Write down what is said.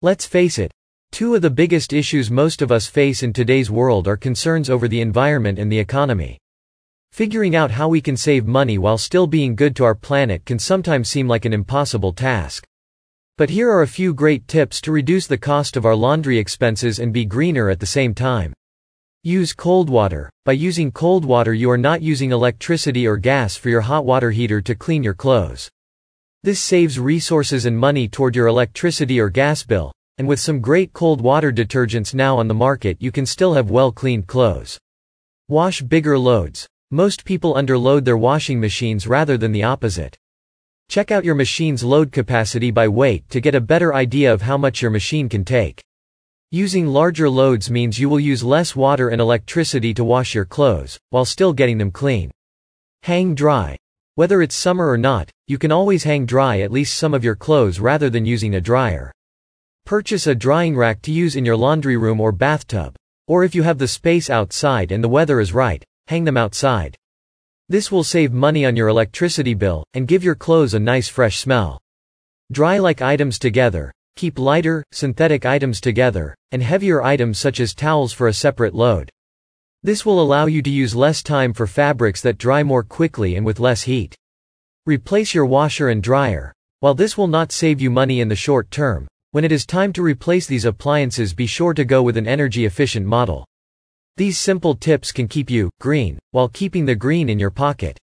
Let's face it, two of the biggest issues most of us face in today's world are concerns over the environment and the economy. Figuring out how we can save money while still being good to our planet can sometimes seem like an impossible task. But here are a few great tips to reduce the cost of our laundry expenses and be greener at the same time. Use cold water. By using cold water, you are not using electricity or gas for your hot water heater to clean your clothes. This saves resources and money toward your electricity or gas bill, and with some great cold water detergents now on the market, you can still have well-cleaned clothes. Wash bigger loads. Most people underload their washing machines rather than the opposite. Check out your machine's load capacity by weight to get a better idea of how much your machine can take. Using larger loads means you will use less water and electricity to wash your clothes, while still getting them clean. Hang dry. Whether it's summer or not, you can always hang dry at least some of your clothes rather than using a dryer. Purchase a drying rack to use in your laundry room or bathtub. Or if you have the space outside and the weather is right, hang them outside. This will save money on your electricity bill, and give your clothes a nice fresh smell. Dry like items together. Keep lighter, synthetic items together, and heavier items such as towels for a separate load. This will allow you to use less time for fabrics that dry more quickly and with less heat. Replace your washer and dryer. While this will not save you money in the short term, when it is time to replace these appliances, be sure to go with an energy-efficient model. These simple tips can keep you green, while keeping the green in your pocket.